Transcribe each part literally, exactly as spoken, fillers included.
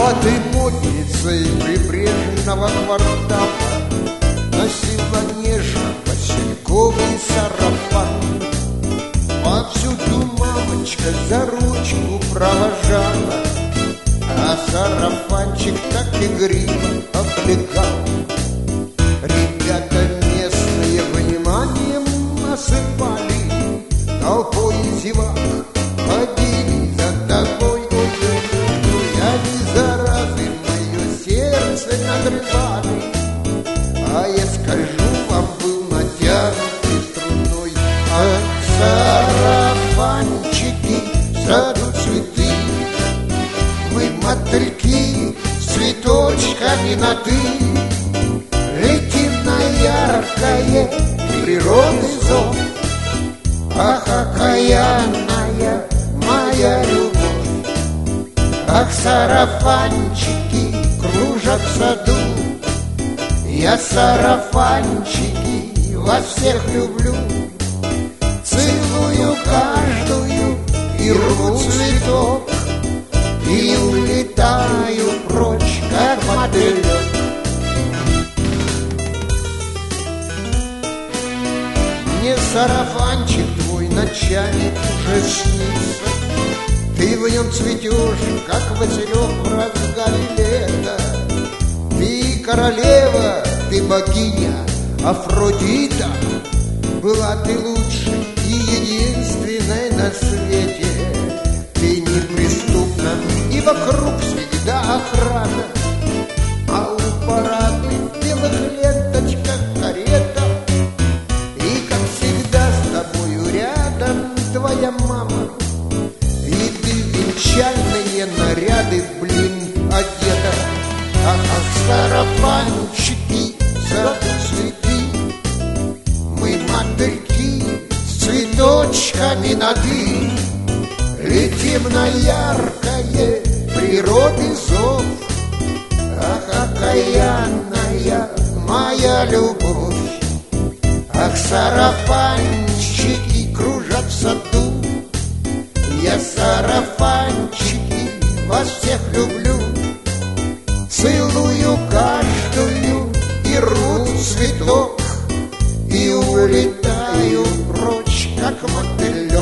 ты модницей прибрежного квартала носила нежно васильковый сарафан. Повсюду мамочка за ручку провожала, а сарафанчик так игриво облегал. Ребята местные вниманием осыпали, толпой зевак ходили за тобой. Они заразы мое сердце надрывали, а я скажу вам, был натянутый струной. А сарафанчики в саду цветы, мы мотыльки с цветочками на ты, летим на яркое природы зов. Ах, окаянная моя любовь, ах, сарафанчики кружат в саду. Я сарафанчики вас всех люблю, целую каждую и рву цветок, и улетаю прочь, как мотылек. Мне сарафанчик твой ночами уже снится, ты в нем цветешь, как василек в разгаре лета. Ты королева, ты богиня Афродита, была ты лучшей и единственной на свете. Ты неприступна, и вокруг всегда охрана, а у парадных белых ленточках карета. И, как всегда, с тобою рядом твоя мама, и ты в венчальные наряды, блин, одета. Ах, сарафанчики, саду цветы, мы мотыльки с цветочками на «ты», летим на яркое природы зов. Ах, окаянная моя любовь, ах, сарафанчики кружат в саду. Я сарафанчики вас всех люблю, целую каждую и рву цветок, и улетаю прочь, как мотылек.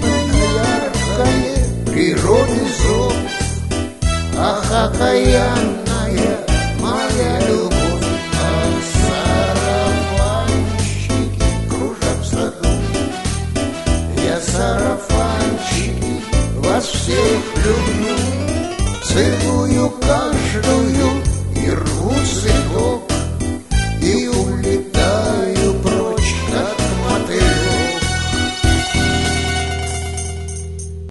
природы зов. Ах, окаянный